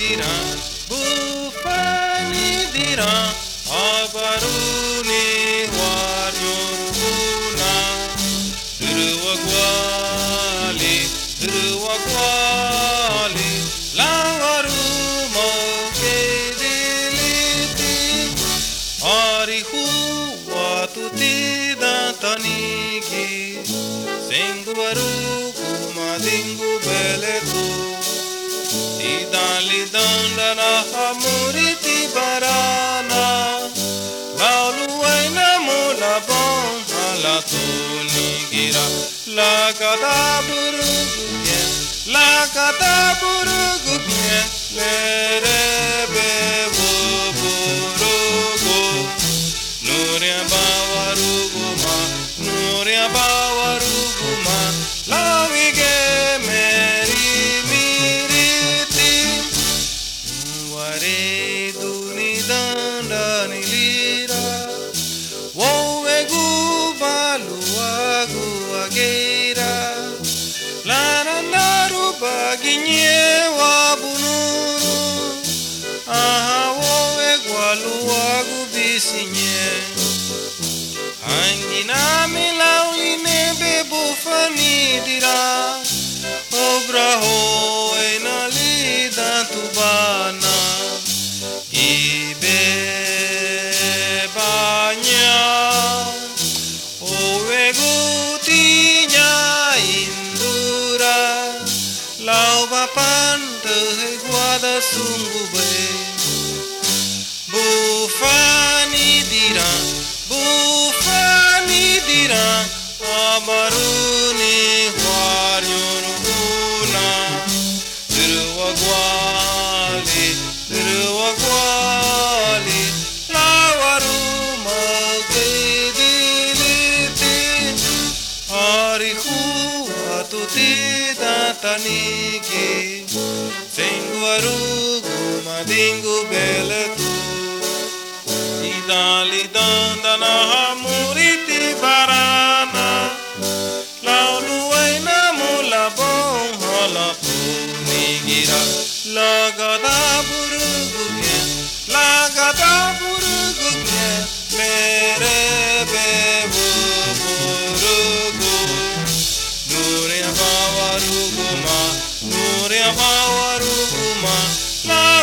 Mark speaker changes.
Speaker 1: diran, bufani diran, abaruni warjuruna, Durwa gwali, langaru mokediliti, arihu watuti dantanigi, senguaru kumadingu beletu. Idali dandana hamuriti barana, laulu aina mula bon halatu nigira, lagada burugu bien, lerebe burugu, nuria bawarugu ma, lawige meri miriti. Ware duni dandani lira, wowegu baluagu ageira, lananaru baginye wabunuru, aha wowegu aluagu bisinye, angina milauline bebufani dira, obraho enalida tubana, ibe banya, owegu tinya indura, lau bapan guada sungube, bufani diran, amaruni warjuruna, Durwa gwali, lawaru mokediliti, arihu atuti dantanigi, senguaru kumadingu beletu. Idali dandana hamuriti barana, laulu aina mula bon halatu nigira, lagada burugu bien, merebe burugu, nuria bawarugu ma,